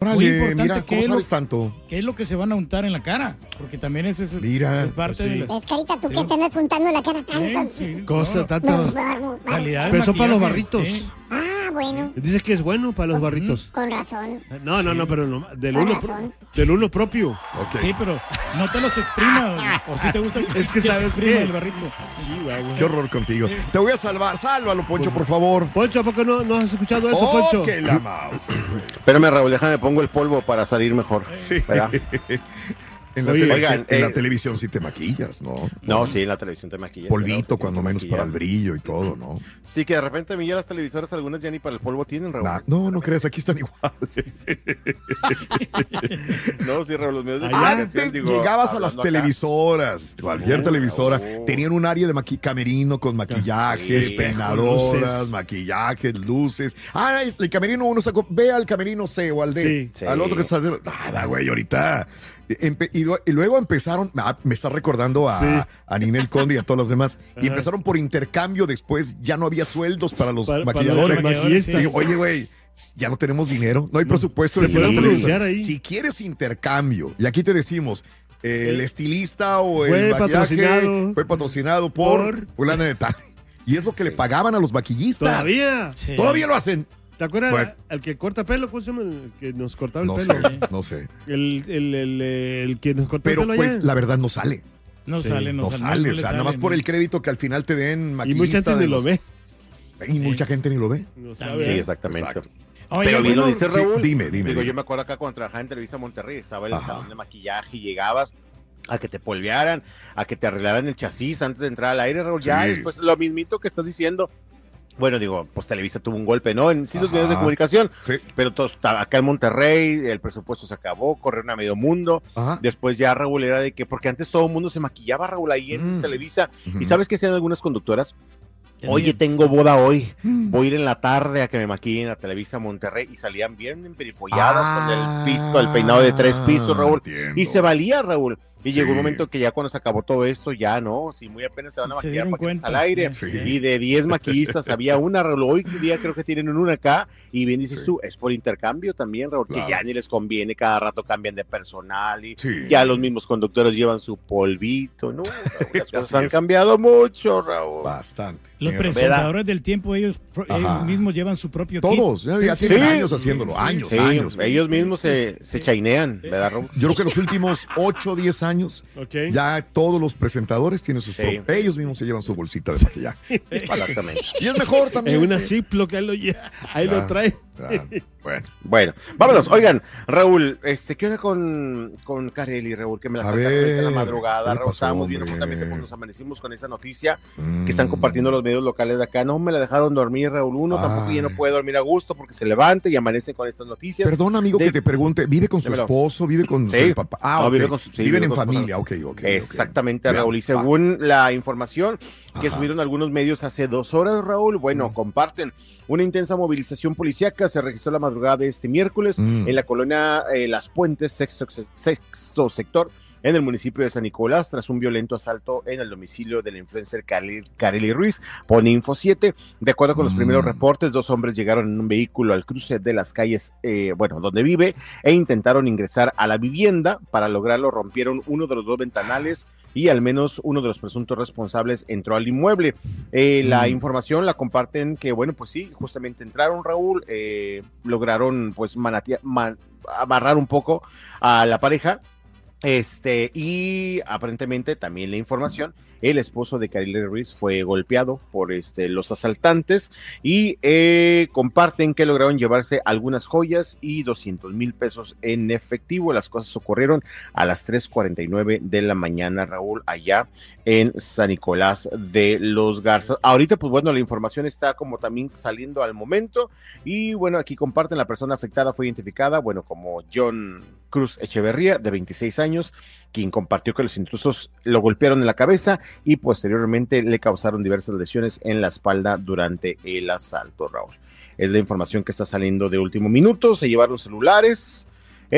Órale, importante, mira, ¿cómo sabes tanto? ¿Qué es lo que se van a untar en la cara? Porque también eso es, mira, es parte pues sí. de la... Es Carita, ¿tú qué te andas untando la cara tanto? Cosa, tanto. Calidad de Pero son para los maquillaje, barritos. sí. Ah, bueno. Dices que es bueno para los barritos. Con razón. No, pero no, del Con uno, razón. del uno propio. Ok. Sí, pero no te los exprima. O si te gusta Es que ¿sabes exprima qué? el barrito. Sí, güey. Qué horror contigo. Te voy a salvar. Sálvalo, Poncho, por favor. Poncho, ¿a poco no has escuchado eso, Oh, Poncho? que la mouse. Espérame, Raúl, déjame pongo el polvo para salir mejor. Sí. ¿Verdad? En la, Oye, oigan, en la televisión sí te maquillas, ¿no? No, sí, en la televisión te maquillas. Polvito, ¿verdad? cuando Te menos para el maquillan. brillo y todo, ¿no? Sí, que de repente a mí ya las televisoras, algunas ya ni para el polvo tienen, Raúl. No creas, aquí están iguales. No, sí, Raúl, los medios de Allá. comunicación, Antes digo, llegabas a las hablando acá. televisoras, cualquier televisora, oh. tenían un área de camerino con maquillajes, Sí, peinadoras, luces. maquillajes, luces. Ah, el camerino uno sacó, ve al camerino C o al D, Sí. al otro que está... Nada, güey, ahorita... Y luego empezaron, me está recordando a Ninel Conde y a todos los demás, y empezaron por intercambio después, ya no había sueldos para los Para maquilladores. los maquillistas. Digo, oye, güey, ya no tenemos dinero, no hay presupuesto. Se decían puede las televisoras. pronunciar ahí. Si quieres intercambio, y aquí te decimos, el estilista o Fue el maquillaje patrocinado fue patrocinado por fulano de tal. Y es lo que le pagaban a los maquillistas. Todavía. Sí. Todavía lo hacen. ¿Te acuerdas Bueno. el que corta pelo? ¿Cómo se llama? El que nos cortaba el No pelo. sé, no sé. El que nos cortaba Pero el pelo pues allá. la verdad no sale. No Sí. sale, No no sale. O le sea, sale, nada más por no. el crédito que al final te den Y maquillista. mucha gente de ni lo los- ve. Y mucha gente ni lo ve. No También. sabe. Sí, exactamente. Exacto. Oye, Pero bien lo bueno, dice sí, Raúl. dime. Digo, yo me acuerdo acá cuando trabajaba en Televisa Monterrey, estaba el Ajá. salón de maquillaje y llegabas a que te polvearan, a que te arreglaran el chasis antes de entrar al aire, Raúl. Ya Sí. después lo mismito que estás diciendo. Bueno, digo, pues Televisa tuvo un golpe, ¿no? En sí los Ajá. medios de comunicación, Sí. pero todos, acá en Monterrey el presupuesto se acabó, corrieron a medio mundo. Ajá. Después ya Raúl era de que, porque antes todo el mundo se maquillaba, Raúl, ahí en Televisa. Ujú. ¿Y sabes qué hacían algunas conductoras? Oye, tengo boda hoy, Mm. voy a ir en la tarde a que me maquillen a Televisa Monterrey, y salían bien emperifolladas con el piso, el peinado de 3 pisos, Raúl, Entiendo. y se valía, Raúl. Y Sí. llegó un momento que ya cuando se acabó todo esto, ya no, si muy apenas se van a Se maquillar dieron para que estés cuenta. al aire. Sí. Y de 10 maquillistas había una, Raúl. Hoy día creo que tienen una acá, y bien dices Sí. tú, es por intercambio también, Raúl, Claro. que ya ni les conviene, cada rato cambian de personal, y Sí. ya los mismos conductores llevan su polvito, ¿no? Raúl, las cosas Así han es. cambiado mucho, Raúl. Bastante. Los Tiene razón. presentadores del tiempo, ellos Ajá. mismos llevan su propio Todos, kit. ya Sí, tienen sí. años haciéndolo, años, Sí, años. ellos mismos se chainean, ¿verdad, Raúl? Yo creo que los últimos 8 o 10 años, Ok. ya todos los presentadores tienen sus Sí. ellos mismos se llevan su bolsita de maquillaje. Exactamente. Y es mejor también. En una sí. Ziploc, ahí lo, ahí Ah. lo trae. Ah, bueno, Bueno, vámonos. Oigan, Raúl, ¿qué onda con Carelli, Raúl? Que me la A sacaron ver, ahorita en la ¿qué madrugada, le Raúl. pasó, Estábamos viendo hombre? justamente cuando nos amanecimos con esa noticia que están compartiendo los medios locales de acá. No me la dejaron dormir, Raúl. Uno tampoco ya no Ay. puede dormir a gusto porque se levanta y amanece con estas noticias. Perdón, amigo, De- que te pregunte, ¿vive con su Dímelo. esposo? ¿Vive con Sí. su papá? Ah, No, ok. vive con su- sí, Viven vive en con su familia, esposa. ok. Exactamente, Vean, Raúl. Y va. según la información que Ajá. subieron algunos medios hace 2 horas, Raúl, bueno, comparten una intensa movilización policíaca. Se registró la madrugada de este miércoles en la colonia Las Puentes, sexto sector, en el municipio de San Nicolás, tras un violento asalto en el domicilio del influencer Carelli Ruiz, pone Info 7. De acuerdo con los primeros reportes, 2 hombres llegaron en un vehículo al cruce de las calles, donde vive, e intentaron ingresar a la vivienda. Para lograrlo, rompieron uno de los 2 ventanales y al menos uno de los presuntos responsables entró al inmueble. La información la comparten que, bueno, pues sí, justamente entraron, Raúl, lograron pues amarrar un poco a la pareja. Y aparentemente también la información, el esposo de Carelli Ruiz fue golpeado por los asaltantes y comparten que lograron llevarse algunas joyas y 200,000 pesos en efectivo. Las cosas ocurrieron a las 3:49 de la mañana, Raúl, allá en San Nicolás de los Garzas. Ahorita, pues bueno, la información está como también saliendo al momento y bueno, aquí comparten, la persona afectada fue identificada, bueno, como John Cruz Echeverría, de 26 años, quien compartió que los intrusos lo golpearon en la cabeza y posteriormente le causaron diversas lesiones en la espalda durante el asalto, Raúl. Es la información que está saliendo de último minuto. Se llevaron celulares.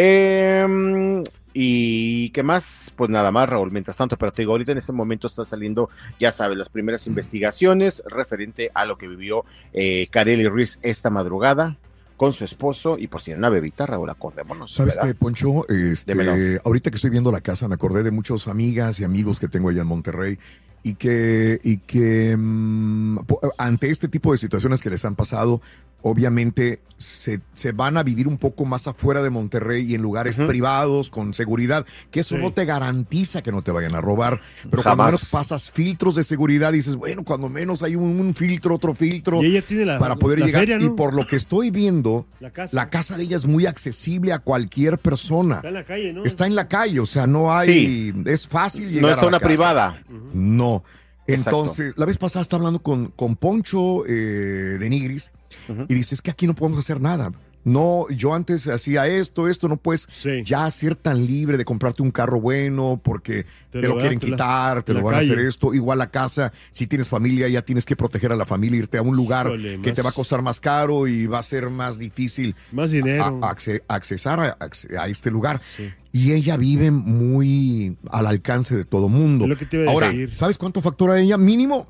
¿Y qué más? Pues nada más, Raúl. Mientras tanto, pero te digo, ahorita en este momento está saliendo, ya sabes, las primeras investigaciones referente a lo que vivió Carelli Ruiz esta madrugada con su esposo y pues tiene una bebita, Raúl, acordémonos. ¿Sabes ¿verdad? qué, Poncho? Dímelo. Ahorita que estoy viendo la casa, me acordé de muchas amigas y amigos que tengo allá en Monterrey y que ante este tipo de situaciones que les han pasado, obviamente se van a vivir un poco más afuera de Monterrey y en lugares privados, con seguridad, que eso no te garantiza que no te vayan a robar, pero cuando menos pasas filtros de seguridad, dices, bueno, cuando menos hay un filtro, otro filtro, y ella tiene para poder llegar. Feria, ¿no? Y por lo que estoy viendo, la casa de ella es muy accesible a cualquier persona. Está en la calle, ¿no? Está en la calle, o sea, no hay, es fácil llegar no a está la una casa. privada. No. Entonces, Exacto. la vez pasada estaba hablando con Poncho de Nigris y dice, es que aquí no podemos hacer nada. No, yo antes hacía esto, no puedes ya ser tan libre de comprarte un carro bueno porque te lo quieren quitar, te lo van a hacer esto. Igual la casa, si tienes familia, ya tienes que proteger a la familia, irte a un lugar que te va a costar más caro y va a ser más difícil más dinero. accesar a este lugar. Sí. Y ella vive muy al alcance de todo mundo. Es lo que te iba a Ahora, decir. ¿sabes cuánto factura ella? Mínimo.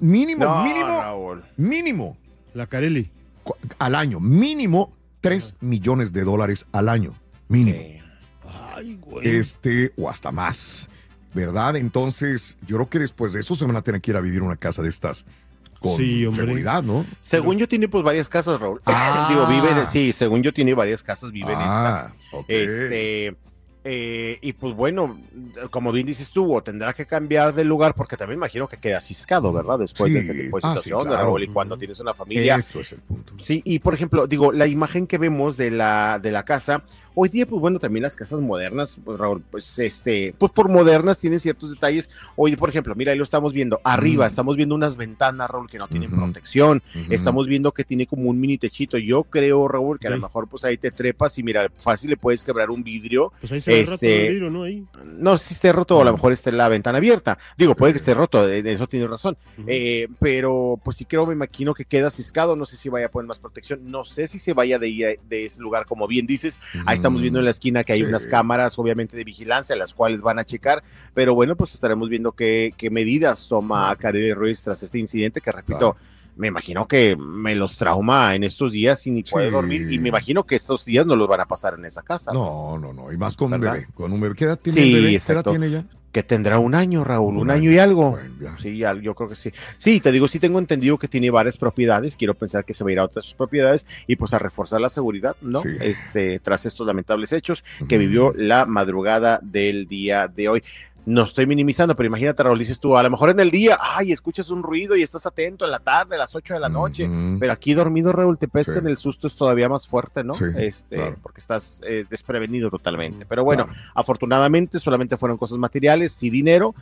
Raúl. Mínimo. La Carelli. Al año. Mínimo $3 millones al año. Mínimo. Ay, güey. O hasta más. ¿Verdad? Entonces, yo creo que después de eso se van a tener que ir a vivir una casa de estas con seguridad, ¿no? Según yo tiene pues varias casas, Raúl. Según yo tiene varias casas, vive en esta. Okay. Y pues bueno, como bien dices tú, o tendrá que cambiar de lugar porque también imagino que queda ciscado, ¿verdad? Después de este tipo de situación, claro. Raúl, y cuando tienes una familia. Eso es el punto. Sí, y por ejemplo, digo, la imagen que vemos de la casa, hoy día, pues bueno, también las casas modernas, pues Raúl, pues por modernas tienen ciertos detalles. Hoy, por ejemplo, mira, ahí lo estamos viendo, arriba estamos viendo unas ventanas, Raúl, que no tienen protección, estamos viendo que tiene como un mini techito. Yo creo, Raúl, que a lo mejor pues ahí te trepas y mira, fácil le puedes quebrar un vidrio. Pues ahí se ve roto el vidrio, ¿no? Ahí. No sé si esté roto o a lo mejor esté la ventana abierta. Digo, puede que esté roto, eso tienes razón. Pero pues sí creo, me imagino que queda ciscado, no sé si vaya a poner más protección, no sé si se vaya de ir de ese lugar, como bien dices. Ahí estamos viendo en la esquina que hay unas cámaras, obviamente, de vigilancia, las cuales van a checar, pero bueno, pues estaremos viendo qué medidas toma Carelli Ruiz tras este incidente, que repito, me imagino que me los trauma en estos días y ni puede dormir, y me imagino que estos días no los van a pasar en esa casa. No, y más con un bebé, ¿Qué edad tiene el bebé? Exacto. ¿Qué edad tiene ya? Que tendrá un año, Raúl, un año y algo. Bueno, ya. Sí, yo creo que sí. Sí, te digo, sí tengo entendido que tiene varias propiedades. Quiero pensar que se va a ir a otras propiedades y pues a reforzar la seguridad, ¿no? Sí. Tras estos lamentables hechos que vivió la madrugada del día de hoy. No estoy minimizando, pero imagínate, Raúl, dices tú, a lo mejor en el día, escuchas un ruido y estás atento en la tarde, a las 8 de la noche, pero aquí dormido, Raúl, te pescan, el susto es todavía más fuerte, ¿no? Sí, claro. Porque estás desprevenido totalmente. Pero bueno, afortunadamente solamente fueron cosas materiales, sí dinero,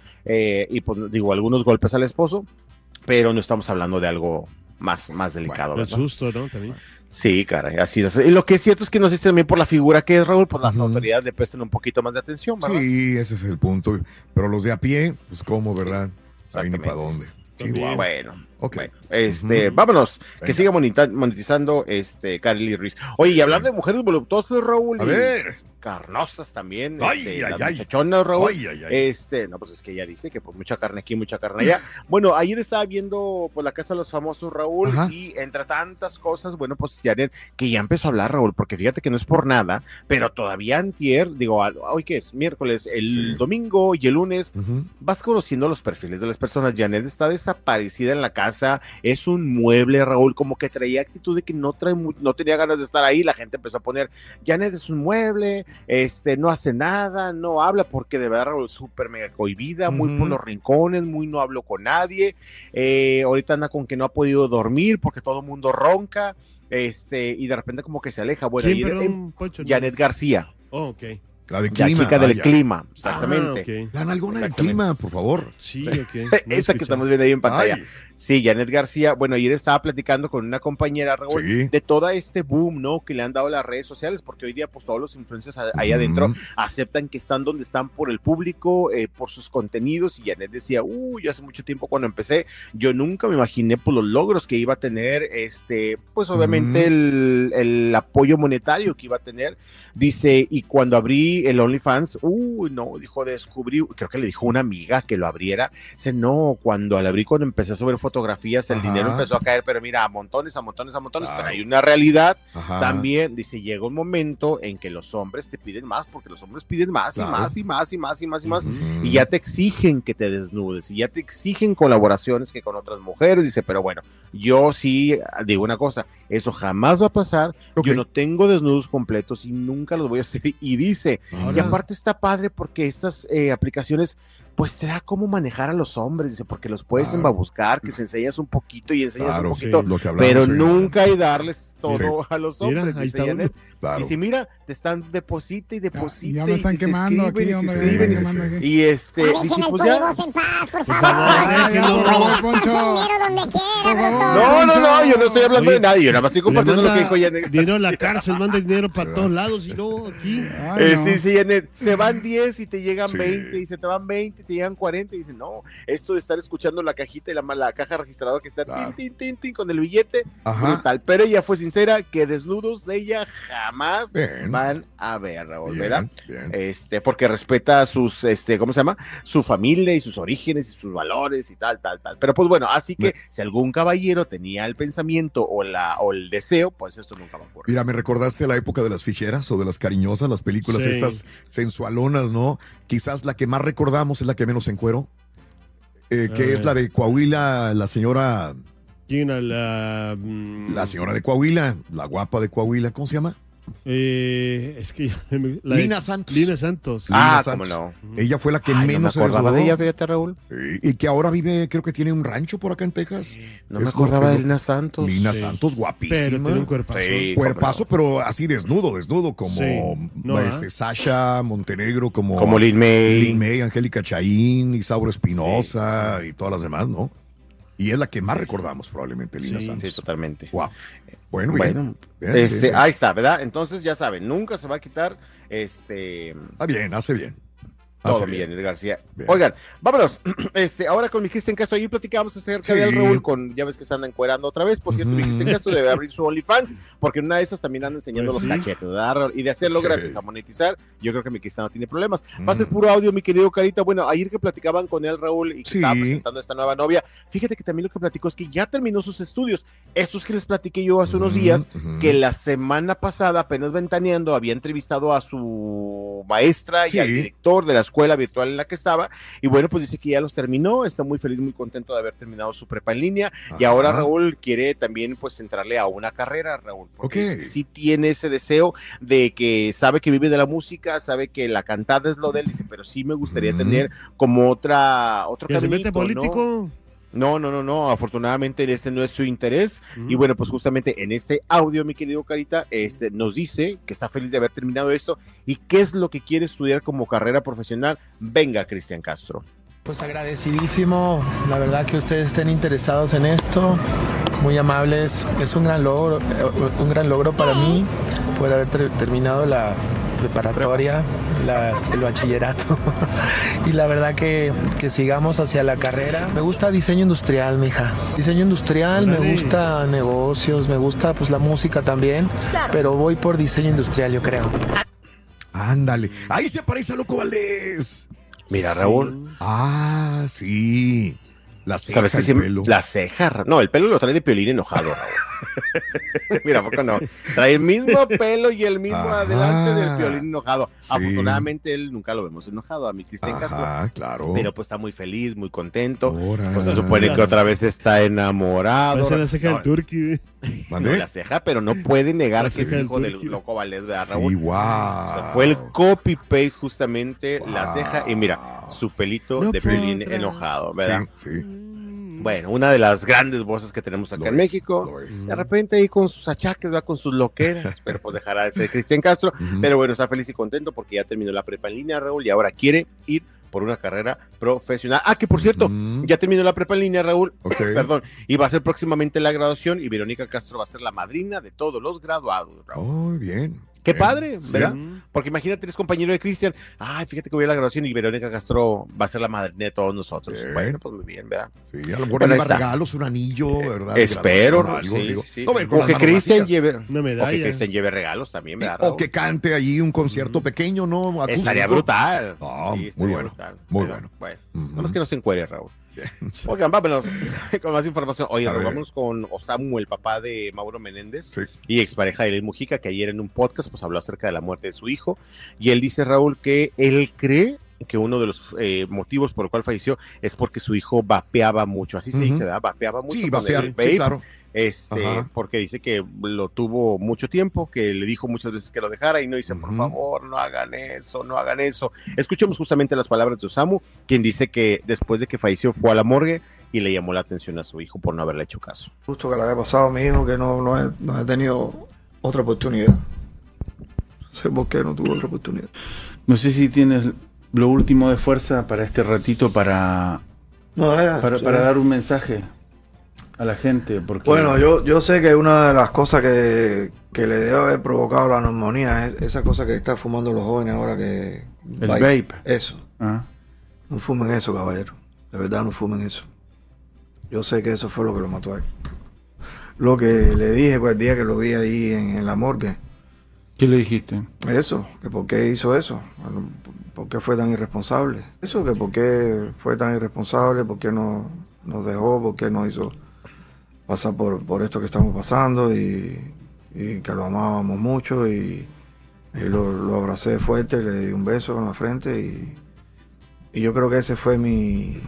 y pues digo, algunos golpes al esposo, pero no estamos hablando de algo más delicado. El susto, ¿no? También. Sí, caray, así es. Y lo que es cierto es que no sé si también por la figura que es, Raúl, pues las autoridades le prestan un poquito más de atención, ¿verdad? Sí, ese es el punto. Pero los de a pie, pues cómo, ¿verdad? Ahí ni para dónde. Chihuahua. Bueno, okay. Vámonos, Venga. que siga monetizando Carelli Ruiz. Oye, y hablando de mujeres voluptuosas, Raúl, A ver. carnosas también, Ay, las ay. muchachonas, Raúl. Ay. No, pues es que ella dice que pues mucha carne aquí, mucha carne allá. Bueno, ayer estaba viendo pues la Casa de los Famosos, Raúl, y entre tantas cosas, bueno, pues Janet, que ya empezó a hablar, Raúl, porque fíjate que no es por nada, pero todavía antier, digo, hoy que es miércoles, el domingo y el lunes, vas conociendo los perfiles de las personas. Janet está desaparecida en la casa, es un mueble, Raúl, como que traía actitud de que no tenía ganas de estar ahí. La gente empezó a poner, Janet es un mueble, no hace nada, no habla, porque de verdad, Raúl, súper mega cohibida, muy por los rincones, muy no hablo con nadie, ahorita anda con que no ha podido dormir porque todo el mundo ronca, y de repente como que se aleja. Bueno, ¿Quién, perdón, Poncho? Janet García. Oh, ok. La de La clima. chica del clima, exactamente. Okay. La nalgona del clima, por favor. Sí, ok. Esa que estamos viendo ahí en pantalla. Ay. Sí, Janet García. Bueno, ayer estaba platicando con una compañera, Raúl, de todo este boom, ¿no? Que le han dado las redes sociales, porque hoy día, pues, todos los influencers ahí adentro aceptan que están donde están por el público, por sus contenidos. Y Janet decía, hace mucho tiempo cuando empecé, yo nunca me imaginé, pues, los logros que iba a tener, pues, obviamente, el apoyo monetario que iba a tener. Dice, y cuando abrí el OnlyFans, descubrí, creo que le dijo una amiga que lo abriera. Dice, no, cuando al abrí, cuando empecé a subir fotos fotografías, el Ajá. dinero empezó a caer, pero mira, a montones, Claro. pero hay una realidad Ajá. también, dice, llega un momento en que los hombres te piden más, porque los hombres piden más Claro. y más y más y más y más y más, Ujú. y ya te exigen que te desnudes, y ya te exigen colaboraciones que con otras mujeres, dice, pero bueno, yo sí digo una cosa, eso jamás va a pasar, Ok. yo no tengo desnudos completos y nunca los voy a hacer, y dice, y Ahora- aparte está padre porque estas aplicaciones pues te da cómo manejar a los hombres, dice, porque los puedes Claro. embuscar, que se enseñas un poquito y enseñas Claro, un poquito, lo que hablamos pero en- nunca hay darles todo Sí. a los Mira, hombres, ahí dice está Janet. Claro. Y si mira, te están deposita y deposita Ya me están y se quemando escriben aquí, y se hombre. escriben me y están se- quemando aquí. y Ya dice, dejen al pues ya. polibos en paz, por Por favor. favor, Él déjenlo. puede gastar Poncho. su dinero donde quiera, Por favor. bruto. No, yo no estoy hablando Oye, de nadie, yo nada más estoy Le compartiendo lo que manda dijo Janet. dinero a la cárcel, manda dinero para todos lados y no aquí. Ay, no. Sí, Janet, se van 10 y te llegan Sí. 20, y se te van 20 y te llegan 40, y dicen, no, esto de estar escuchando la cajita y la caja registradora que está Claro. tin, con el billete, Ajá. brutal. Pero ella fue sincera que desnudos de ella jamás Bien. van a ver, Raúl, Bien, ¿verdad? bien. Porque respeta sus, ¿cómo se llama? Su familia y sus orígenes y sus valores y tal. Pero pues bueno, así que si algún caballero tenía el pensamiento o el deseo, pues esto nunca va a ocurrir. Mira, me recordaste la época de las ficheras o de las cariñosas, las películas Sí. estas sensualonas, ¿no? Quizás la que más recordamos es la que menos encuero, que es la de Coahuila, la señora ¿Quién a la de Coahuila, la guapa de Coahuila, ¿cómo se llama? es que Lina Santos. Lina Santos. Lina Cómo Santos. no. Ella fue la que Ay, no me menos se acordaba de desnudó. ella, fíjate, Raúl. Sí, y que ahora vive, creo que tiene un rancho por acá en Texas. No me Es acordaba lo- de Lina Santos. Lina Sí. Santos, Pero guapísima. tiene un cuerpazo. Sí. Cuerpazo, pero así desnudo, como Sí. No, Sasha Montenegro, Como Lin May. Lin May, Angélica Chaín, Isauro Espinosa y todas las demás, ¿no? Y es la que más recordamos probablemente, Lina Sí, Santos. Sí, totalmente. Wow. Bueno, Bueno, bien. Bien, bien. ahí está, ¿verdad? Entonces ya saben, nunca se va a quitar Está bien, hace bien. todo, Hace bien. Janet García. Bien. Oigan, vámonos. Ahora con mi Cristian Castro, ahí platicábamos acerca Sí. del Raúl ya ves que se anda encuerando otra vez. Por cierto, mi Ujú. Cristian Castro debe abrir su OnlyFans, porque en una de esas también anda enseñando Pues los sí. cachetes, ¿verdad, Raúl? Y de hacerlo Sí. gratis a monetizar, yo creo que mi Cristian no tiene problemas. Va a ser Mm. puro audio, mi querido Carita. Bueno, ayer que platicaban con él, Raúl, y que Sí. estaba presentando a esta nueva novia, fíjate que también lo que platicó es que ya terminó sus estudios. Estos que les platiqué yo hace unos días, Ujú. que la semana pasada, apenas ventaneando, había entrevistado a su maestra y Sí. al director de la escuela virtual en la que estaba, y bueno, pues dice que ya los terminó, está muy feliz, muy contento de haber terminado su prepa en línea, y Ajá. ahora Raúl quiere también pues entrarle a una carrera, Raúl, porque Ok. dice que sí tiene ese deseo de que sabe que vive de la música, sabe que la cantada es lo de él, dice, pero sí me gustaría Ujú. tener como otro Que se mete caminito, político. No, afortunadamente ese no es su interés. Y bueno, pues justamente en este audio, mi querido Carita, nos dice que está feliz de haber terminado esto y qué es lo que quiere estudiar como carrera profesional. Venga, Cristian Castro. Pues agradecidísimo, la verdad que ustedes estén interesados en esto, muy amables, es un gran logro para mí poder haber terminado la preparatoria, el bachillerato y la verdad que sigamos hacia la carrera. Me gusta diseño industrial, mija. Diseño industrial, me Órale. gusta negocios, me gusta pues la música también, pero voy por diseño industrial, yo creo. Ándale. Ahí se parece a Loco Valdés. Mira, Raúl, Ah, sí. La ceja, ¿sabes qué? el Siempre- pelo. La ceja, no, el pelo lo trae de Piolín enojado, Raúl. Mira, ¿a poco no? Trae el mismo pelo y el mismo Ajá. adelante del Piolín enojado. Sí. Afortunadamente, él nunca lo vemos enojado, a mi Cristian Castro. Ajá, claro. Pero pues está muy feliz, muy contento. Órale. Pues se supone que otra vez está enamorado. Parece la ceja No, del Turqui. ¿Mandé? no, la ceja, pero no puede negar La que es ceja del hijo del Turqui. Loco Valdés, ¿verdad, Sí, Raúl? O wow. sea, fue el copy-paste justamente, la Wow. ceja, y mira, su pelito No de Piolín podrás. enojado, ¿verdad? Sí, sí. Bueno, una de las grandes voces que tenemos acá Lo en es, México. lo es. De repente ahí con sus achaques, va con sus loqueras, pero pues dejará de ser Cristian Castro. Ujú. Pero bueno, está feliz y contento porque ya terminó la prepa en línea, Raúl, y ahora quiere ir por una carrera profesional. Ah, que por cierto, Ujú. ya terminó la prepa en línea, Raúl. Ok. Perdón, y va a ser próximamente la graduación y Verónica Castro va a ser la madrina de todos los graduados, Raúl. Oh, bien. Qué Bien. padre, Sí. ¿verdad? Porque imagínate, eres compañero de Cristian. Ay, fíjate que voy a la graduación y Verónica Castro va a ser la madrina de todos nosotros. Bien. Bueno, pues muy bien, ¿verdad? Sí, a lo mejor Bueno, lleva ahí está. regalos, un anillo, ¿verdad? De Espero, graduación, algo, sí, digo. sí. No, ve con O las que manos Cristian vacías. lleve, Una o que medalla. Cristian lleve regalos también, ¿verdad? O Raúl? que cante allí un concierto pequeño, ¿no? Acústico. Estaría brutal. No, muy estaría bueno, brutal. muy Pero, bueno. Nada más que no se encuere, Raúl. Oigan, vámonos con más información. Oye, A ver. vámonos con Osamu, el papá de Mauro Menéndez Sí. y expareja de Luis Mujica, que ayer en un podcast pues habló acerca de la muerte de su hijo. Y él dice, Raúl, que él cree que uno de los motivos por el cual falleció es porque su hijo vapeaba mucho. Así se dice, ¿verdad? Vapeaba mucho. Sí, con vapear, el vape. sí, claro. Ajá. Porque dice que lo tuvo mucho tiempo, que le dijo muchas veces que lo dejara y no dice, por favor, no hagan eso, no hagan eso. Escuchemos justamente las palabras de Osamu, quien dice que después de que falleció fue a la morgue y le llamó la atención a su hijo por no haberle hecho caso. Justo que le había pasado a mi hijo, que no he tenido otra oportunidad. No sé por qué no tuve otra oportunidad. No sé si tienes lo último de fuerza para este ratito para dar un mensaje a la gente. Porque... Bueno, yo sé que una de las cosas que le debe haber provocado la neumonía es esa cosa que están fumando los jóvenes ahora que... El vape. Eso. Ah. No fumen eso, caballero. De verdad no fumen eso. Yo sé que eso fue lo que lo mató a él. Lo que le dije pues, el día que lo vi ahí en la morgue. ¿Qué le dijiste? Eso, que por qué hizo eso. Bueno, ¿por qué fue tan irresponsable? Eso, que por qué fue tan irresponsable, por qué no nos dejó, por qué no hizo pasar por esto que estamos pasando y que lo amábamos mucho y lo abracé fuerte, le di un beso en la frente y yo creo que ese fue mi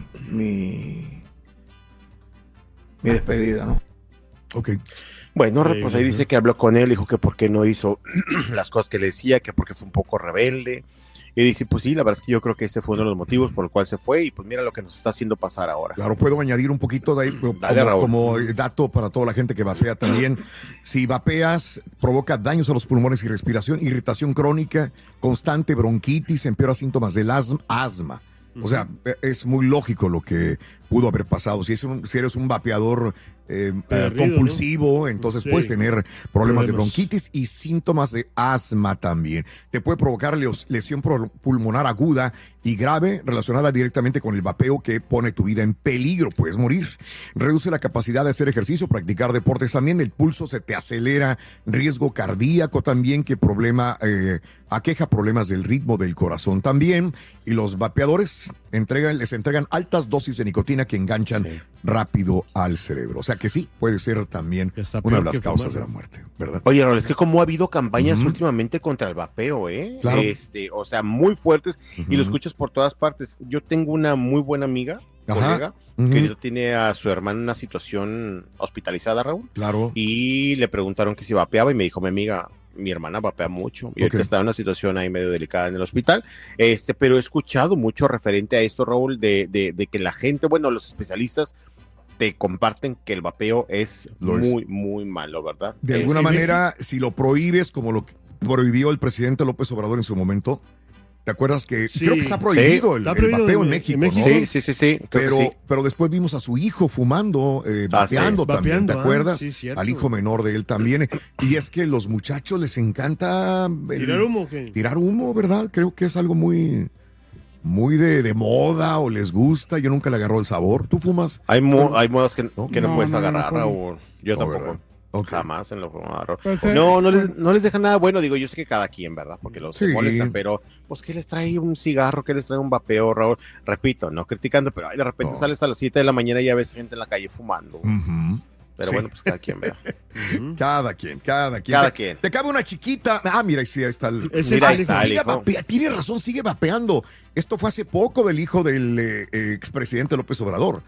despedida, ¿no? Ok. Bueno, pues ahí dice que habló con él, dijo que por qué no hizo las cosas que le decía, que porque fue un poco rebelde. Y dice, pues sí, la verdad es que yo creo que este fue uno de los motivos por el cual se fue y pues mira lo que nos está haciendo pasar ahora. Claro, puedo añadir un poquito de ahí como dato para toda la gente que vapea también. Si vapeas, provoca daños a los pulmones y respiración, irritación crónica, constante bronquitis, empeora síntomas del asma. O sea, es muy lógico lo que pudo haber pasado. Si eres un vapeador compulsivo, ¿no? Entonces puedes tener problemas de bronquitis y síntomas de asma también. Te puede provocar lesión pulmonar aguda y grave relacionada directamente con el vapeo que pone tu vida en peligro. Puedes morir. Reduce la capacidad de hacer ejercicio, practicar deportes también. El pulso se te acelera, riesgo cardíaco también, que aqueja problemas del ritmo del corazón también. Y los vapeadores les entregan altas dosis de nicotina que enganchan rápido al cerebro. O sea que sí, puede ser también una de las causas de la muerte, ¿verdad? Oye, Raúl, es que como ha habido campañas últimamente contra el vapeo, Claro. O sea, muy fuertes, y lo escuchas por todas partes. Yo tengo una muy buena amiga, colega, que ahorita tiene a su hermana en una situación hospitalizada, Raúl. Claro. Y le preguntaron que si vapeaba y me dijo, mi amiga, mi hermana vapea mucho y ahorita está en una situación ahí medio delicada en el hospital, pero he escuchado mucho referente a esto, Raúl, de que la gente, bueno, los especialistas te comparten que el vapeo es muy malo, ¿verdad? De alguna manera, si lo prohíbes como lo prohibió el presidente López Obrador en su momento, ¿te acuerdas que creo que está prohibido el vapeo en México, ¿no? Sí. Pero después vimos a su hijo fumando, vapeando también, ¿te acuerdas? Sí, cierto. Al hijo menor de él también. Y es que los muchachos les encanta tirar humo, ¿verdad? Creo que es algo muy de moda o les gusta. Yo nunca le agarró el sabor. ¿Tú fumas? Hay modas que no puedes agarrar, no, Raúl. Yo tampoco. ¿verdad? Okay. Jamás en lo fumador. Pues, No les deja nada bueno. Digo, yo sé que cada quien, ¿verdad? Porque los molestan, pero pues ¿qué les trae un cigarro? ¿Qué les trae un vapeo, Raúl? Repito, no criticando, pero de repente sales a las 7 de la mañana y ya ves gente en la calle fumando. Pero bueno, pues cada quien vea. Cada quien. Te cabe una chiquita. Ah, mira, sí, ahí está tiene razón, sigue vapeando. Esto fue hace poco del hijo del expresidente López Obrador.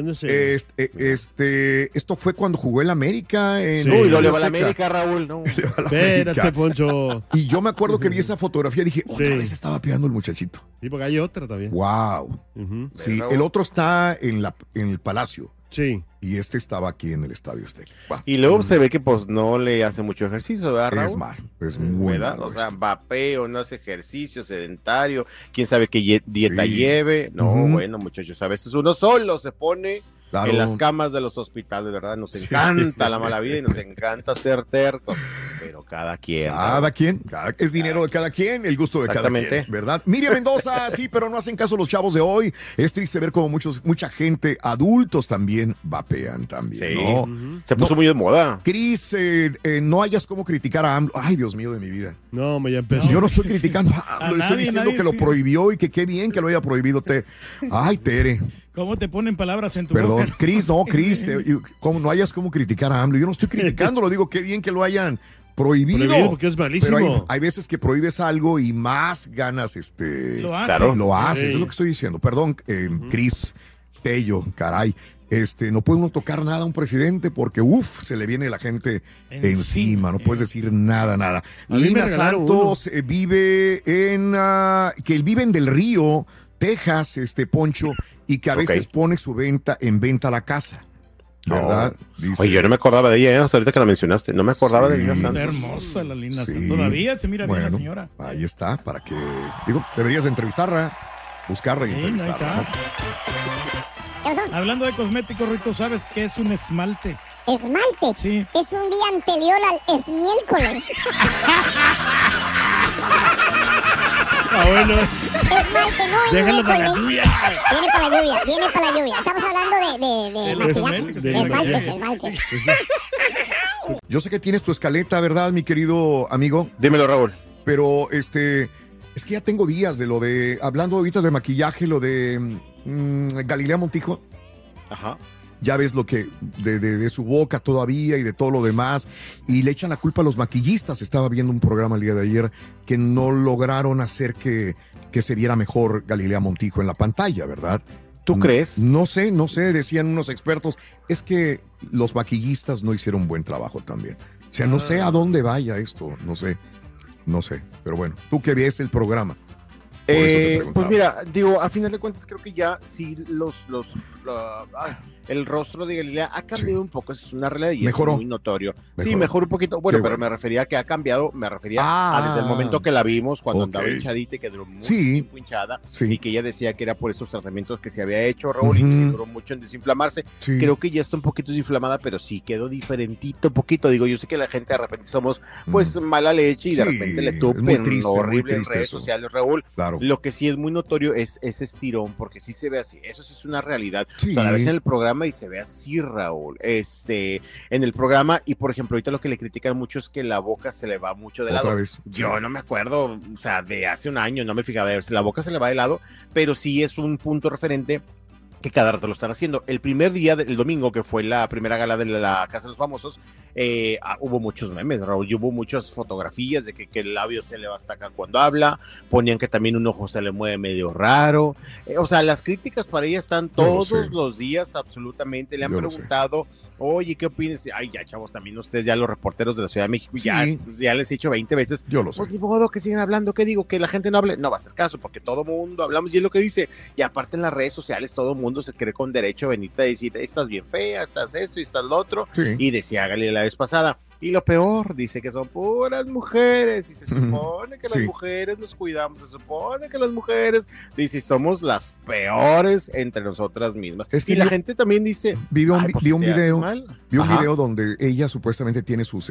Esto fue cuando jugó el América en lo le va a la América, Raúl, no. Espérate, Poncho. Y yo me acuerdo que vi esa fotografía y dije, otra vez estaba vapeando el muchachito. Sí, porque hay otra también. Wow. Sí, el otro está en el Palacio. Sí. Y este estaba aquí en el Estadio Azteca. Wow. Y luego se ve que pues no le hace mucho ejercicio, ¿verdad, Raúl? Es mal, es muy malo. O sea, vapeo, no hace ejercicio, sedentario, quién sabe qué dieta lleve. No, bueno, muchachos, a veces uno solo se pone en las camas de los hospitales, ¿verdad? Nos encanta la mala vida y nos encanta ser tercos, pero cada quien. Es dinero de cada quien, el gusto de cada quien, ¿verdad? Miriam Mendoza, sí, pero no hacen caso los chavos de hoy. Es triste ver cómo mucha gente, adultos también, vapean también, ¿no? Se puso muy de moda. Cris, no hayas cómo criticar a AMLO. Ay, Dios mío de mi vida. No, ya empezó. Yo no estoy criticando a AMLO, estoy diciendo que lo prohibió y que qué bien que lo haya prohibido. Ay, Tere. ¿Cómo te ponen palabras en tu Perdón, boca? Cris, ¿cómo no hayas cómo criticar a AMLO? Yo no estoy criticándolo, digo, qué bien que lo hayan prohibido. Porque es malísimo. Pero hay veces que prohíbes algo y más ganas, Lo hace. Claro. lo haces, Sí. es lo que estoy diciendo. Perdón, Cris, Tello, caray. No puede uno tocar nada a un presidente porque, se le viene la gente encima. No puedes decir nada. A mí me Lina regalaron Santos vive que él vive en Del Río, Texas, Poncho, y que a veces pone en venta la casa. ¿Verdad? Dice, Oye, yo no me acordaba de ella, hasta ahorita que la mencionaste. No me acordaba de Lina Está Santos. hermosa la Lina Sí. Santos. Todavía se mira bien la señora. Ahí está, para que, deberías de entrevistarla, buscarla y Sí, entrevistarla. ahí ¿no? ¿Qué pasó? Hablando de cosméticos, Rito, ¿sabes qué es un esmalte? Esmalte. Sí. Es un día anterior al miércoles. Bueno. Esmalte, no es Déjalo para la miércoles. lluvia. Viene para la lluvia. Estamos hablando de maquillaje. Esmalte. Yo sé que tienes tu escaleta, ¿verdad, mi querido amigo? Dímelo, Raúl. Pero es que ya tengo días de lo de, hablando ahorita de maquillaje, lo de Galilea Montijo. Ajá. Ya ves lo que, de su boca todavía y de todo lo demás, y le echan la culpa a los maquillistas. Estaba viendo un programa el día de ayer que no lograron hacer que se viera mejor Galilea Montijo en la pantalla, ¿verdad? ¿Tú crees? No sé, decían unos expertos, es que los maquillistas no hicieron un buen trabajo también. O sea, no sé a dónde vaya esto, no sé, pero bueno, tú que ves el programa. Por eso te preguntaba. Pues mira, digo, a final de cuentas creo que ya sí el rostro de Galilea ha cambiado un poco, es una realidad y ¿Mejoró? es muy notorio. Sí, ¿Mejoró? mejoró un poquito. Bueno, Qué pero bueno. me refería a que ha cambiado, desde el momento que la vimos, cuando andaba hinchadita y que duró mucho tiempo hinchada, y que ella decía que era por estos tratamientos que se había hecho, Raúl, y que duró mucho en desinflamarse. Sí. Creo que ya está un poquito desinflamada, pero sí quedó diferentito, poquito. Digo, yo sé que la gente de repente somos, pues, mala leche y de repente le tupen horrible en redes sociales, Raúl. Claro. Lo que sí es muy notorio es ese estirón, porque sí se ve así. Eso sí es una realidad. Sí. O sea, la ves en el programa y se ve así, Raúl. En el programa, y por ejemplo, ahorita lo que le critican mucho es que la boca se le va mucho de lado. Otra vez. Yo no me acuerdo, o sea, de hace un año, no me fijaba, a ver si la boca se le va de lado, pero sí es un punto referente que cada rato lo están haciendo. El primer día, el domingo, que fue la primera gala de la Casa de los Famosos, hubo muchos memes, Raúl, y hubo muchas fotografías de que el labio se le va hasta acá cuando habla, ponían que también un ojo se le mueve medio raro, o sea, las críticas para ella están todos los días, absolutamente. Le han preguntado, oye, ¿qué opinas? Ay, ya, chavos, también ustedes, ya los reporteros de la Ciudad de México, ya les he dicho 20 veces, yo lo sé. Pues ni modo que sigan hablando, ¿qué digo? Que la gente no hable, no va a hacer caso, porque todo mundo hablamos, y es lo que dice, y aparte en las redes sociales todo mundo se cree con derecho a venirte a decir, estás bien fea, estás esto y estás lo otro, y decía Galilea la vez pasada, y lo peor, dice que son puras mujeres, y se supone que las mujeres nos cuidamos, se supone que las mujeres, dice, somos las peores entre nosotras mismas. Es que y la gente también dice, vi un video donde ella supuestamente tiene sus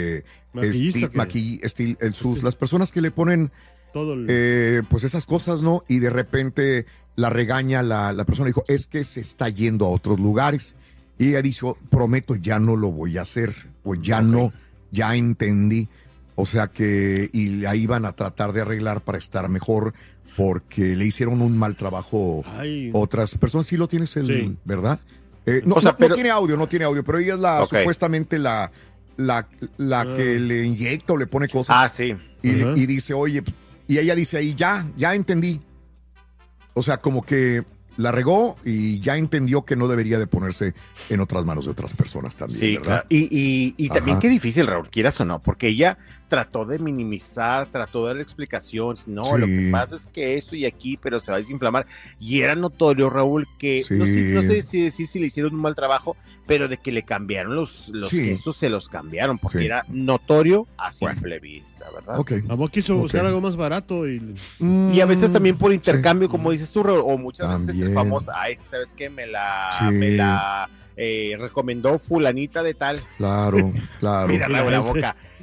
las personas que le ponen pues esas cosas, ¿no? Y de repente la regaña la persona, dijo, es que se está yendo a otros lugares. Y ella dijo, prometo, ya no lo voy a hacer, o ya ya entendí. O sea que, y ahí van a tratar de arreglar para estar mejor, porque le hicieron un mal trabajo otras personas. Sí lo tienes, ¿verdad? No tiene audio, pero ella es supuestamente la que le inyecta o le pone cosas. Ah, sí. Y dice, oye, y ella dice ahí, ya entendí. O sea, como que la regó y ya entendió que no debería de ponerse en otras manos de otras personas también, sí, ¿verdad? Claro. Y también qué difícil, Raúl, quieras o no, porque ella trató de minimizar, trató de dar explicaciones, lo que pasa es que esto y aquí, pero se va a desinflamar, y era notorio, Raúl, que no sé si le hicieron un mal trabajo, pero de que le cambiaron los gestos, se los cambiaron, porque era notorio a simple vista, ¿verdad? Vamos, quiso buscar algo más barato y a veces también por intercambio, como dices tú, Raúl, o muchas veces entre famosos, ¿sabes qué? Me la recomendó fulanita de tal. Claro. Mira, la boca.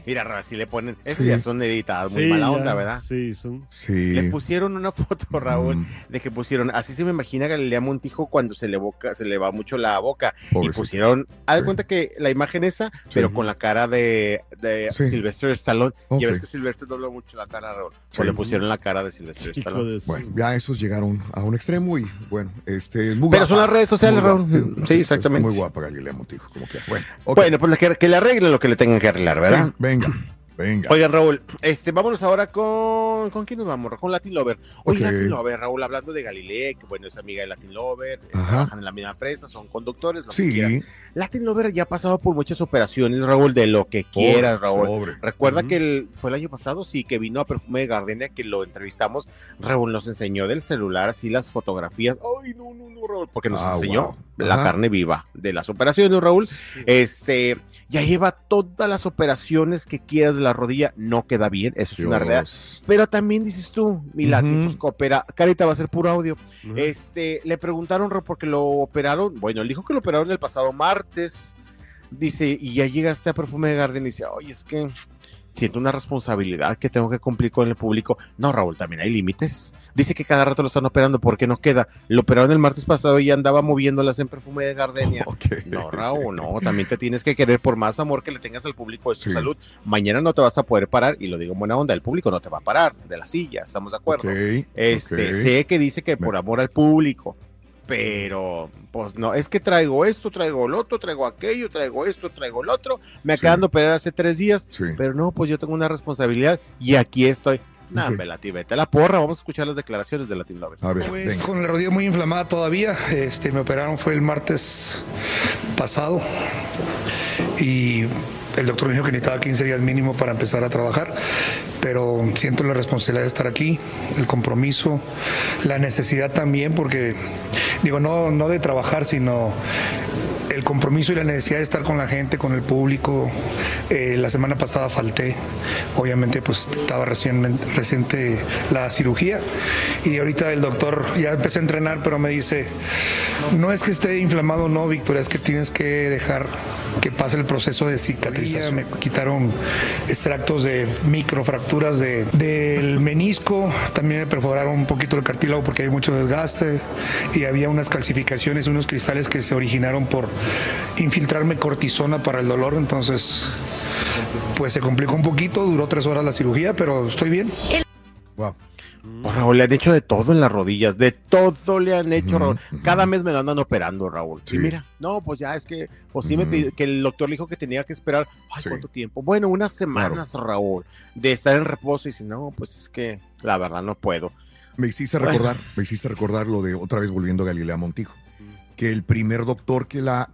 Mira, así le ponen, esas ya son editadas, muy mala onda, ¿verdad? Sí, son. Sí. Le pusieron una foto, Raúl, de que pusieron, así se me imagina Galilea Montijo cuando se le va mucho la boca. Pobrecito. Y pusieron, haz de cuenta que la imagen esa, pero con la cara de Sylvester Stallone. Ya ves que Sylvester dobla mucho la cara, Raúl. Pues le pusieron la cara de Sylvester Stallone. Bueno, ya esos llegaron a un extremo y bueno, muy pero guapa, son las redes sociales, Raúl. Sí, exactamente. Muy guapa Galilea Montijo, como que. Bueno, pues que le arreglen lo que le tengan que arreglar, ¿verdad? Sí, venga. Oigan, Raúl, vámonos ahora ¿con quién nos vamos? Con Latin Lover. Oye, Latin Lover, Raúl, hablando de Galilea, que bueno, es amiga de Latin Lover, trabajan en la misma empresa, son conductores, lo que quieras. Latin Lover ya ha pasado por muchas operaciones, Raúl, de lo que quieras, Raúl. Recuerda que fue el año pasado, que vino a Perfume de Gardenia, que lo entrevistamos, Raúl nos enseñó del celular así las fotografías. Ay, no, Raúl, porque nos enseñó la carne viva de las operaciones, Raúl. Ya lleva todas las operaciones que quieras de la rodilla, no queda bien, eso es una realidad. Pero también dices tú, mi Latin, pues coopera, Carita va a ser puro audio. Le preguntaron porque lo operaron, bueno, él dijo que lo operaron el pasado martes, dice, y ya llegaste a Perfume de Gardenia y dice, oye, es que siento una responsabilidad que tengo que cumplir con el público. No, Raúl, también hay límites. Dice que cada rato lo están operando porque no queda. Lo operaron el martes pasado y andaba moviéndolas en Perfume de Gardenia. No, Raúl, no. También te tienes que querer por más amor que le tengas al público de tu salud. Mañana no te vas a poder parar, y lo digo en buena onda, el público no te va a parar de la silla, ¿estamos de acuerdo? Sé que dice que por amor al público, pero pues no, es que traigo esto, traigo lo otro, traigo aquello, traigo esto, traigo lo otro, me acaban de operar hace 3 días, pero no, pues yo tengo una responsabilidad y aquí estoy. Vete a la porra, vamos a escuchar las declaraciones de Latin Lover. A ver, pues, con la rodilla muy inflamada todavía, me operaron fue el martes pasado y el doctor me dijo que necesitaba 15 días mínimo para empezar a trabajar, pero siento la responsabilidad de estar aquí, el compromiso, la necesidad también, porque digo, no de trabajar, sino el compromiso y la necesidad de estar con la gente, con el público. La semana pasada falté, obviamente pues estaba reciente la cirugía, y ahorita el doctor, ya empecé a entrenar, pero me dice, no es que esté inflamado, no, Victoria, es que tienes que dejar que pase el proceso de cicatrización. Me quitaron extractos de microfracturas del menisco, también me perforaron un poquito el cartílago porque hay mucho desgaste, y había unas calcificaciones, unos cristales que se originaron por infiltrarme cortisona para el dolor. Entonces pues se complicó un poquito, duró 3 horas la cirugía, pero estoy bien. Wow. Raúl, le han hecho de todo en las rodillas, de todo le han hecho, Raúl. Cada mes me lo andan operando, Raúl. Y mira, no, pues ya es que, pues sí me pidió, que el doctor le dijo que tenía que esperar, ¿cuánto tiempo? Bueno, unas semanas, Raúl, de estar en reposo, y dice, no, pues es que la verdad no puedo. Me hiciste recordar lo de, otra vez volviendo a Galilea Montijo, que el primer doctor que la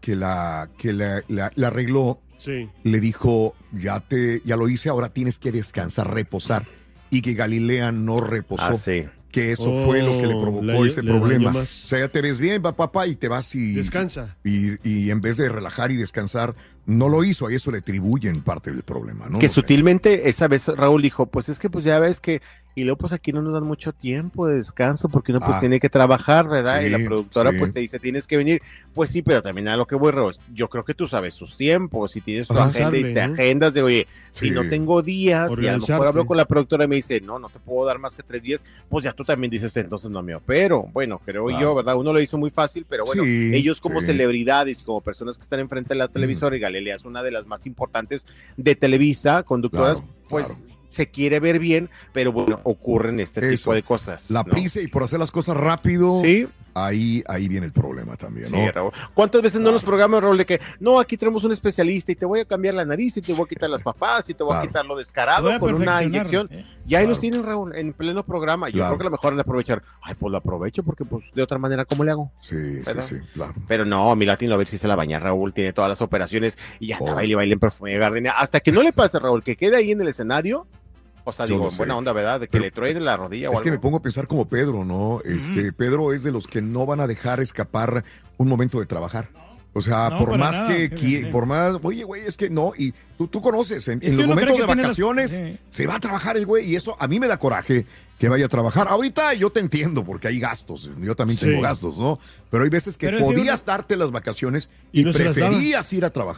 arregló, le dijo, ya lo hice, ahora tienes que descansar, reposar. Y que Galilea no reposó. Que eso fue lo que le provocó ese problema. O sea, ya te ves bien, papá, y te vas y... Descansa. Y en vez de relajar y descansar, no lo hizo. A eso le atribuyen parte del problema, ¿no? Que sutilmente esa vez Raúl dijo, pues es que pues ya ves que... Y luego pues aquí no nos dan mucho tiempo de descanso porque uno pues tiene que trabajar, ¿verdad? Y la productora pues te dice, tienes que venir. Pues sí, pero también a lo que voy, Raúl, yo creo que tú sabes tus tiempos, si tienes tu agenda y te agendas de, oye, si no tengo días, y a lo mejor hablo con la productora y me dice, no te puedo dar más que 3 días, pues ya tú también dices, entonces no me opero. Bueno, creo yo, ¿verdad? Uno lo hizo muy fácil, pero bueno, ellos como celebridades, como personas que están enfrente de la televisora, y Galilea es una de las más importantes de Televisa, conductoras, pues... se quiere ver bien, pero bueno, ocurren este tipo de cosas. La prisa y por hacer las cosas rápido, ahí viene el problema también, ¿no? Sí, Raúl. ¿Cuántas veces no nos programan, Raúl, de que, no, aquí tenemos un especialista y te voy a cambiar la nariz y te voy a quitar las papas y te voy a quitar lo descarado con una inyección? Y ahí los tienen, Raúl, en pleno programa. Yo creo que a lo mejor han de aprovechar. Ay, pues lo aprovecho porque pues de otra manera, ¿cómo le hago? Sí, claro. Pero no, mi Latin Lover sí se la baña, Raúl, tiene todas las operaciones y ya está baile en Perfume de Gardenia. Hasta que no le pase, Raúl, que quede ahí en el escenario. O sea, digo, buena onda, ¿verdad? De que le truene la rodilla o algo. Es que me pongo a pensar como Pedro, ¿no? Pedro es de los que no van a dejar escapar un momento de trabajar. O sea, por más oye, güey, es que no, y tú conoces, en los momentos de vacaciones se va a trabajar el güey, y eso a mí me da coraje que vaya a trabajar. Ahorita yo te entiendo, porque hay gastos, yo también tengo gastos, ¿no? Pero hay veces que podías darte las vacaciones y preferías ir a trabajar.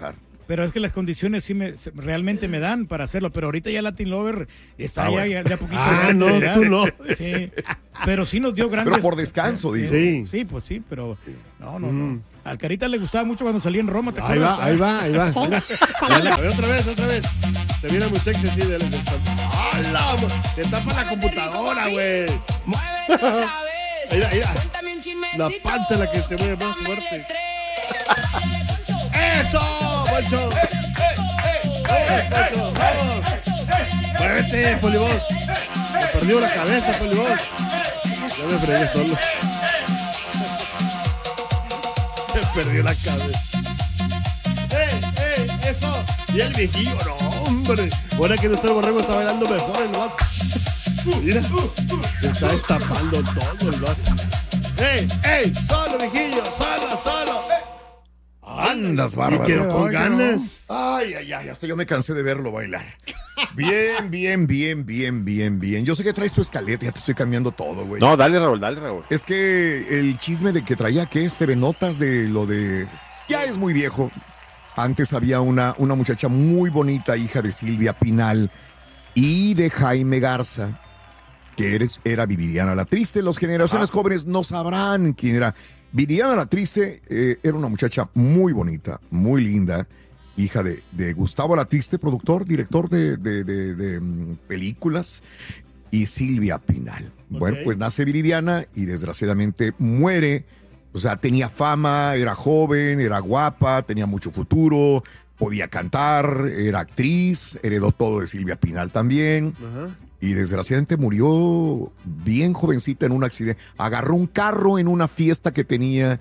Pero es que las condiciones sí realmente me dan para hacerlo. Pero ahorita ya Latin Lover está ya poquito. No, tú no. Sí. Pero sí nos dio grandes. Pero por descanso, digo. Sí, pues sí, pero no. Al Carita le gustaba mucho cuando salía en Roma, ¿te acuerdas? Ahí va. Mira. Otra vez. Te viene muy sexy así de ¡hala! Te tapa la computadora, güey. Muévete otra vez. Mira. Cuéntame un chismecito. La panza es la que se mueve más fuerte. ¡Eso! ¡Poncho! ¡Poncho! ¡Vamos! ¡Muévete, Polibos! Me perdió la cabeza, Polibos. Ya me fregué solo. Me perdió la cabeza. ¡Eso! Y el viejillo, no, hombre. Ahora que nuestro borrego está bailando mejor el vato. Mira, se está destapando todo el vato. ¡Ey! ¡Solo, viejillo! ¡Solo! Andas, bárbaro. Y quedó con ganas. Ay, hasta yo me cansé de verlo bailar. Bien. Yo sé que traes tu escaleta, ya te estoy cambiando todo, güey. No, dale, Raúl. Es que el chisme de que traía, TV Notas de lo de... Ya es muy viejo. Antes había una muchacha muy bonita, hija de Silvia Pinal y de Jaime Garza, que era Viridiana la Triste. Las generaciones jóvenes no sabrán quién era. Viridiana la Triste era una muchacha muy bonita, muy linda, hija de Gustavo la Triste, productor, director de películas, y Silvia Pinal. Okay. Bueno, pues nace Viridiana y desgraciadamente muere. O sea, tenía fama, era joven, era guapa, tenía mucho futuro, podía cantar, era actriz, heredó todo de Silvia Pinal también. Ajá. Y desgraciadamente murió bien jovencita en un accidente. Agarró un carro en una fiesta que tenía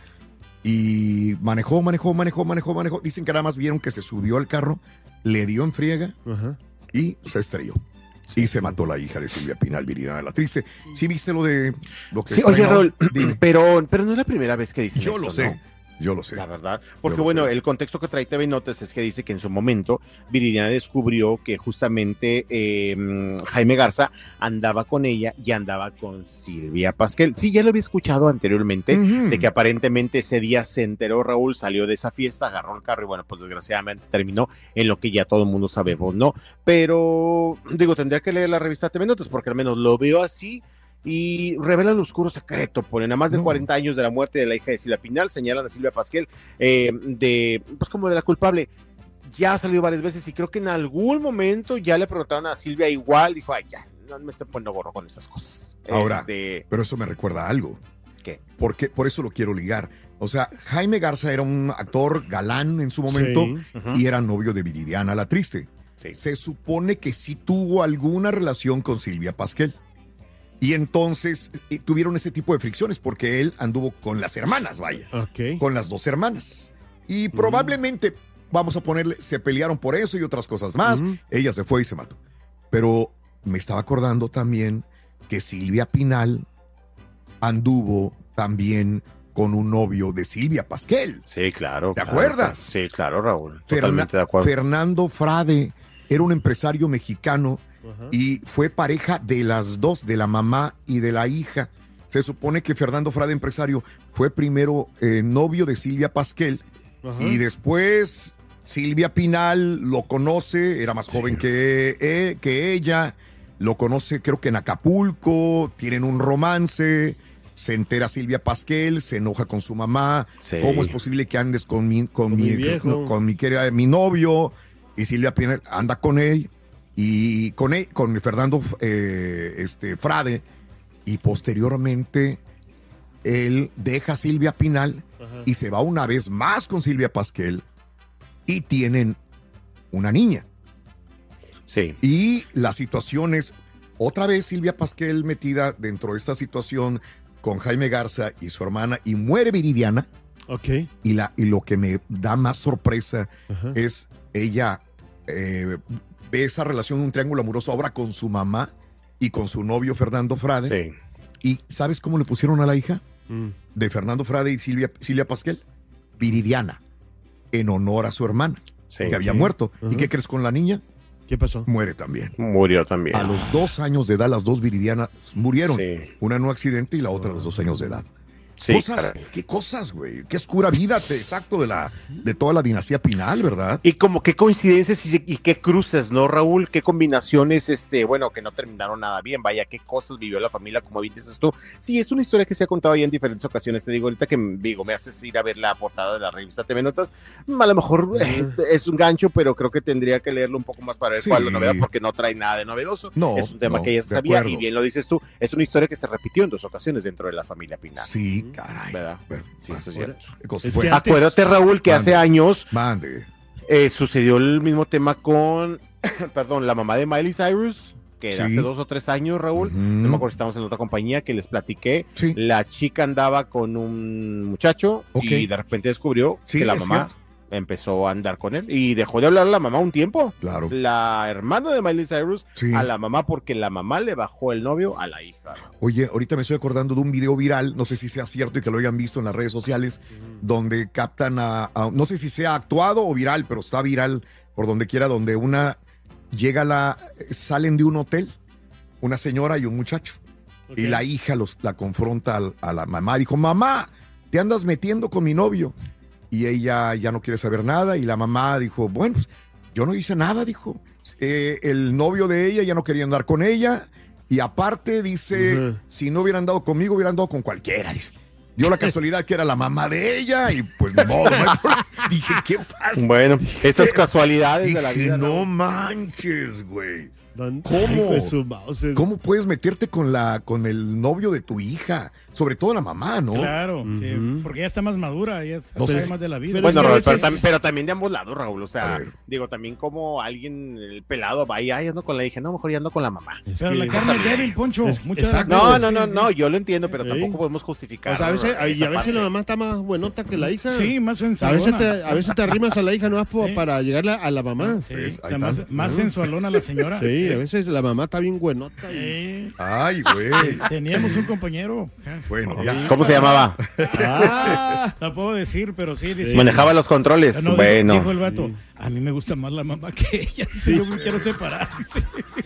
y manejó. Dicen que nada más vieron que se subió al carro, le dio en friega y se estrelló. Y se mató la hija de Silvia Pinal, Viridiana la Triste. ¿Sí viste lo que sí, oye, Raúl, pero no es la primera vez que dicen Yo esto, lo sé. ¿no? Yo lo sé. La verdad. Porque bueno, el contexto que trae TV Notas es que dice que en su momento Viridiana descubrió que justamente Jaime Garza andaba con ella y andaba con Silvia Pasquel. Sí, ya lo había escuchado anteriormente, de que aparentemente ese día se enteró, Raúl, salió de esa fiesta, agarró el carro y bueno, pues desgraciadamente terminó en lo que ya todo el mundo sabemos, ¿no? Pero, digo, tendría que leer la revista TV Notas porque al menos lo veo así. Y revelan el oscuro secreto, ponen a más de 40 años de la muerte de la hija de Silvia Pinal, señalan a Silvia Pasquel pues como de la culpable. Ya salió varias veces y creo que en algún momento ya le preguntaron a Silvia igual, dijo, ay, ya, no me estén poniendo gorro con esas cosas. Ahora, pero eso me recuerda a algo. ¿Qué? Porque por eso lo quiero ligar. O sea, Jaime Garza era un actor galán en su momento y era novio de Viridiana la Triste. Sí. Se supone que sí tuvo alguna relación con Silvia Pasquel. Y entonces tuvieron ese tipo de fricciones porque él anduvo con las hermanas, vaya. Con las dos hermanas. Y probablemente, vamos a ponerle, se pelearon por eso y otras cosas más. Ella se fue y se mató. Pero me estaba acordando también que Silvia Pinal anduvo también con un novio de Silvia Pasquel. Sí, claro. ¿Te acuerdas? Sí, claro, Raúl. Totalmente de acuerdo. Fernando Frade era un empresario mexicano y fue pareja de las dos, de la mamá y de la hija. Se supone que Fernando Frade, empresario, fue primero novio de Silvia Pasquel y después Silvia Pinal lo conoce, era más joven que ella, lo conoce creo que en Acapulco, tienen un romance, se entera Silvia Pasquel, se enoja con su mamá, ¿cómo es posible que andes con mi novio? Y Silvia Pinal anda con él. Y con Fernando Frade, y posteriormente él deja a Silvia Pinal y se va una vez más con Silvia Pasquel y tienen una niña. Sí. Y la situación es, otra vez Silvia Pasquel metida dentro de esta situación con Jaime Garza y su hermana, y muere Viridiana. Y lo que me da más sorpresa es ella... ve esa relación, un triángulo amoroso ahora con su mamá y con su novio Fernando Frade. Sí. ¿Y sabes cómo le pusieron a la hija de Fernando Frade y Silvia Pasquel? Viridiana, en honor a su hermana, que había muerto. ¿Y qué crees con la niña? ¿Qué pasó? Muere también. Murió también. A los 2 años de edad, las dos Viridianas murieron. Una en un accidente y la otra a los 2 años de edad. Sí, ¿Qué cosas, güey? Qué oscura vida, exacto, de toda la dinastía Pinal, ¿verdad? Y como qué coincidencias y qué cruces, ¿no, Raúl? Qué combinaciones, bueno, que no terminaron nada bien, vaya, qué cosas vivió la familia, como bien dices tú. Sí, es una historia que se ha contado ya en diferentes ocasiones, te digo, ahorita que me haces ir a ver la portada de la revista TV Notas, a lo mejor es un gancho, pero creo que tendría que leerlo un poco más para ver cuál es la novedad, porque no trae nada de novedoso. No, es un tema que ya se sabía, y bien lo dices tú, es una historia que se repitió en 2 ocasiones dentro de la familia Pinal. Sí, caray. ¿Verdad? Bueno, sí, eso es cierto. Es que acuérdate, Raúl, que hace años Mande. Sucedió el mismo tema con, perdón, la mamá de Miley Cyrus, que era hace 2 o 3 años, Raúl. No me acuerdo si estamos en otra compañía, que les platiqué. Sí. La chica andaba con un muchacho y de repente descubrió que la mamá empezó a andar con él y dejó de hablar a la mamá un tiempo. Claro. La hermana de Miley Cyrus a la mamá, porque la mamá le bajó el novio a la hija. Oye, ahorita me estoy acordando de un video viral, no sé si sea cierto y que lo hayan visto en las redes sociales, donde captan no sé si sea actuado o viral, pero está viral por donde quiera, donde salen de un hotel, una señora y un muchacho, y la hija la confronta a la mamá, dijo, mamá, te andas metiendo con mi novio. Y ella ya no quiere saber nada, y la mamá dijo, bueno, pues yo no hice nada, dijo. El novio de ella ya no quería andar con ella, y aparte dice, si no hubiera andado conmigo, hubiera andado con cualquiera, dice. Dio la casualidad que era la mamá de ella, y pues ni modo. Dije, qué fácil. Bueno, esas casualidades de la vida. No manches, güey. ¿Cómo puedes meterte con el novio de tu hija? Sobre todo la mamá, ¿no? Claro, sí, porque ella está más madura, ella sabe más de la vida. Bueno, Raúl, pero también de ambos lados, Raúl. O sea, digo, también como alguien, el pelado, va y ando con la hija, no, mejor ya ando con la mamá. Pero la carne es débil, Poncho. No, yo lo entiendo, pero tampoco podemos justificar. O sea, a veces la mamá está más buenota que la hija. Sí, más sensualona. A veces te arrimas a la hija no para llegar a la mamá. Sí, más sensualona la señora. Sí, a veces la mamá está bien buenota. Ay, güey. Teníamos un compañero. Bueno, ya. ¿Cómo se llamaba? No puedo decir, pero sí. Manejaba los controles. No, bueno. Dijo el vato, a mí me gusta más la mamá que ella. Sí. Yo me quiero separar. Sí.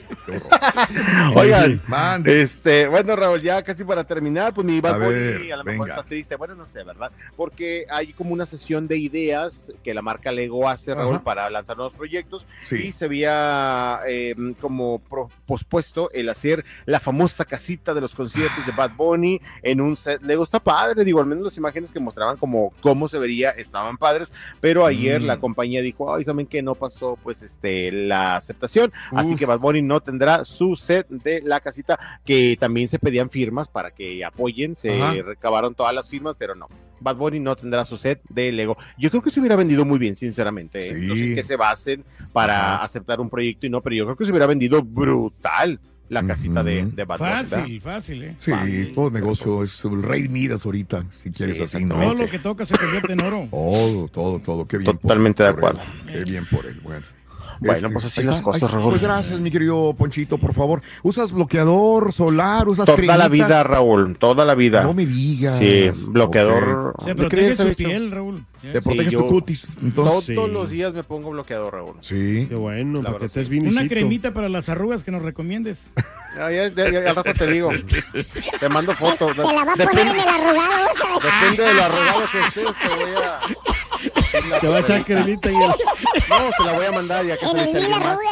Oigan, bueno, Raúl, ya casi para terminar, pues mi Bad Bunny a lo mejor está triste. Bueno, no sé, ¿verdad? Porque hay como una sesión de ideas que la marca Lego hace, Raúl, para lanzar nuevos proyectos. Y se había como pospuesto el hacer la famosa casita de los conciertos de Bad Bunny en un set Lego. Está padre, digo, al menos las imágenes que mostraban como cómo se vería estaban padres, pero ayer la compañía dijo, ay, ¿saben qué? No pasó pues la aceptación, así que Bad Bunny no tendrá su set de la casita, que también se pedían firmas para que apoyen, se recabaron todas las firmas, pero no, Bad Bunny no tendrá su set de Lego. Yo creo que se hubiera vendido muy bien, sinceramente. No sé en qué se basen para aceptar un proyecto y no, pero yo creo que se hubiera vendido brutal la casita de Bad Bunny. Fácil. Sí, todo negocio es el rey Midas ahorita, si quieres así, ¿no? Todo lo que toca se convierte en oro. Todo, qué bien. Totalmente de acuerdo. Qué bien por él, bueno. Bueno, pues así las cosas, Raúl. Pues gracias, mi querido Ponchito, por favor. ¿Usas bloqueador solar? ¿Usas toda cremitas? La vida, Raúl, toda la vida. No me digas. Sí, bloqueador. Se protege su piel, Raúl. Te proteges tu cutis. Entonces, todos los días me pongo bloqueador, Raúl. Sí. Qué bueno, porque estés bien. Una cremita para las arrugas que nos recomiendes. Ya al rato te digo. Te mando fotos. Te la va a poner en el arrugado. Depende del arrugado que estés, te voy a... Te va a echar cremita y no, te la voy a mandar ya que se le eche alguien más.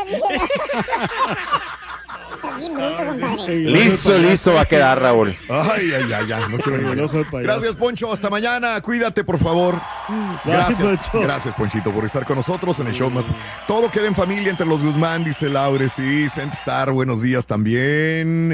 Listo va a quedar, Raúl. Ay, no quiero ni. Gracias, Poncho, hasta mañana, cuídate, por favor. Gracias, Ponchito, por estar con nosotros en el show más. Todo queda en familia entre los Guzmán, dice Laure, sí, Star, buenos días también.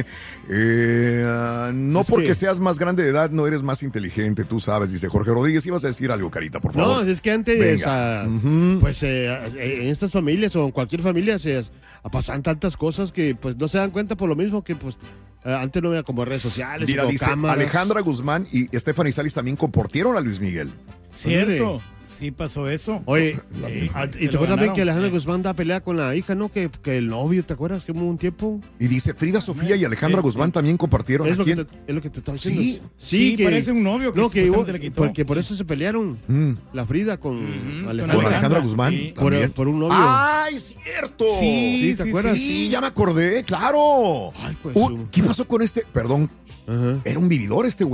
No es porque seas más grande de edad, no eres más inteligente, tú sabes, dice Jorge Rodríguez. Ibas a decir algo, Carita, por favor. No, es que antes, pues en estas familias o en cualquier familia pasan tantas cosas que pues no se dan cuenta por lo mismo que pues antes no había como redes sociales. Mira, dice cámaras. Alejandra Guzmán y Stephanie Salis también comportieron a Luis Miguel. Cierto. Sí pasó eso. Oye, y te acuerdas bien que Alejandra Guzmán da pelea con la hija, ¿no? Que el novio, ¿te acuerdas? Que hubo un tiempo. Y dice, Frida Sofía y Alejandra Guzmán también compartieron. Es lo que te estaba diciendo. Sí, que parece un novio que, no, que le quitó. Porque por eso se pelearon la Frida con Alejandra Guzmán. Sí, por un novio. ¡Ay, cierto! Sí, ¿te acuerdas? Sí, ya me acordé, claro. Ay, pues, ¿Qué pasó con este? Perdón, era un vividor este güey.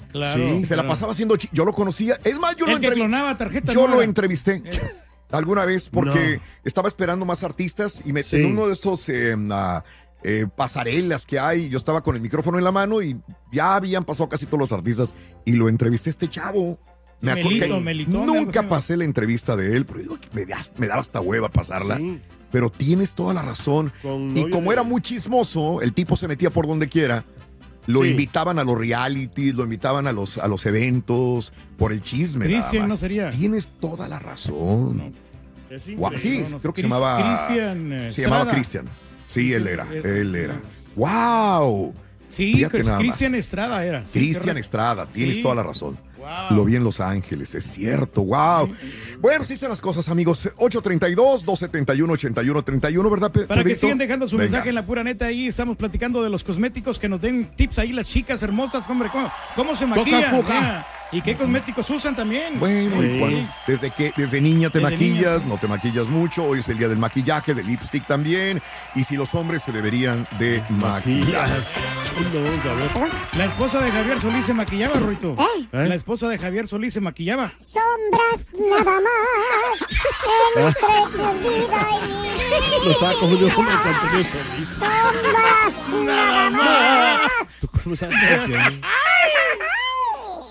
Claro. Sí, se la pasaba haciendo yo lo conocía. Es más, yo clonaba tarjetas. Yo lo entrevisté alguna vez porque estaba esperando más artistas y en uno de estos pasarelas que hay, yo estaba con el micrófono en la mano y ya habían pasado casi todos los artistas y lo entrevisté a este chavo. Me acuerdo que nunca pasé la entrevista de él, pero digo, me daba hasta hueva pasarla. Sí. Pero tienes toda la razón. Y como era muy chismoso, el tipo se metía por donde quiera. Lo invitaban a los realities, lo invitaban a los eventos por el chisme. Cristian no sería. Tienes toda la razón. No. Sí, creo que se llamaba Cristian. Sí, él era. ¡Wow! Sí, Cristian Estrada era. Cristian Estrada, tienes toda la razón. Wow. Lo vi en Los Ángeles, es cierto, wow. Bueno, sí son las cosas, amigos. 832-271-8131, ¿verdad, Para que sigan dejando su mensaje en la pura neta, ahí estamos platicando de los cosméticos, que nos den tips ahí las chicas hermosas, hombre, cómo se maquillan. ¿Y qué cosméticos usan también? Bueno, desde niña te maquillas, no te maquillas mucho. Hoy es el día del maquillaje, del lipstick también. Y si los hombres se deberían de maquillar. La esposa de Javier Solís se maquillaba, Ruito. La esposa de Javier Solís se maquillaba. Sombras nada más entre mi vida y mi vida. Lo estaba confundiendo con el contenido. Sombras nada más. ¿Tú cómo sabes?